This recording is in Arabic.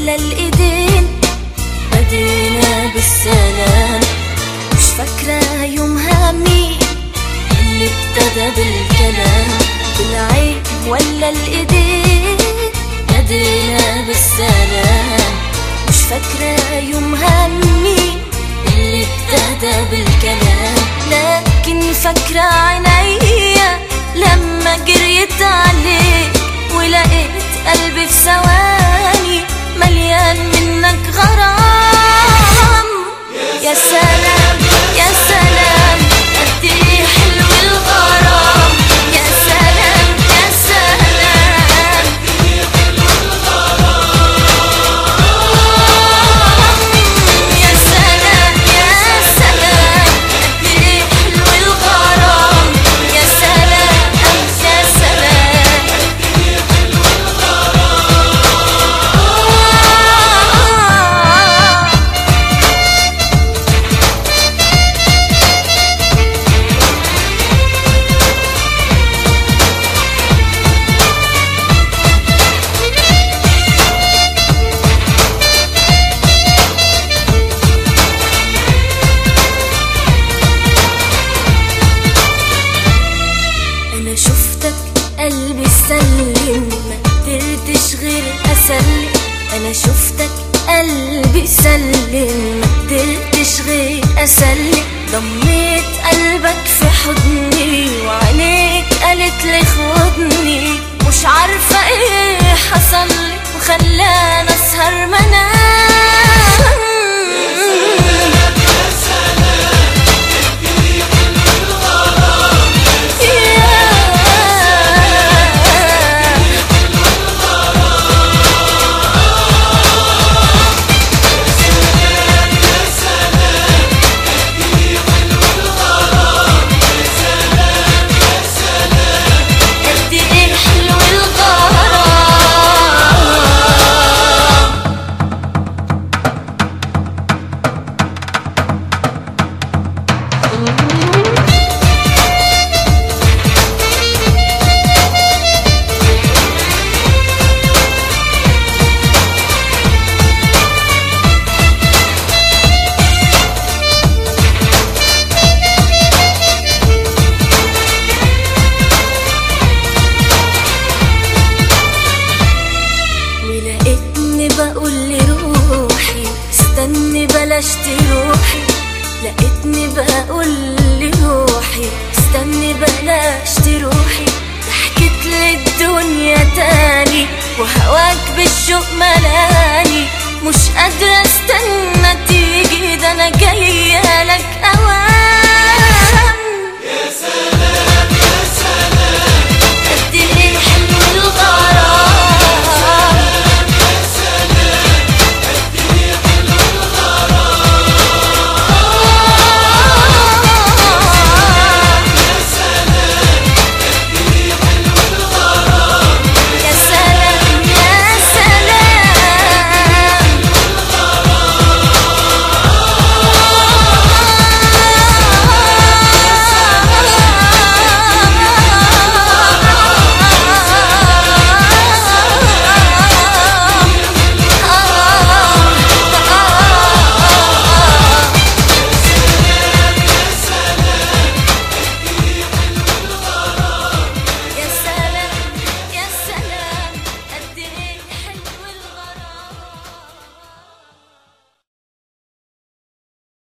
ولا الايدين بدينا بالسلام. مش فاكرة يومها مين اللي ابتدى بالكلام، بالعين ولا الايدين بدينا بالسلام. مش فاكرة يومها مين اللي ابتدى بالكلام، لكن فاكرة عينيا لما جريت عليك ولقيت قلبي في ثواني مليان منك غرام. يا سلام يا سلام قد ايه حلو الغرام. يا سلام يا سلام يا سلام يا سلام قد ايه حلو الغرام. يا سلام يا سلام أنا شفتك قلبي سلم مقدرتش غير أسلم. أنا شفتك قلبي سلم مقدرتش غير أسلم. ضميت قلبك في حضني وعينيك قالت لي خدني. مش عارفة ايه حصلي وخلاني أسهر منام. بقول لروحي استني بلاش تروحي. لقيتني بقول لروحي استني بلاش تروحي. ضحكت للدنيا تاني وهواك بالشوق ملاني. مش قادرة استنى تيجي، ده انا جاية لك اواني.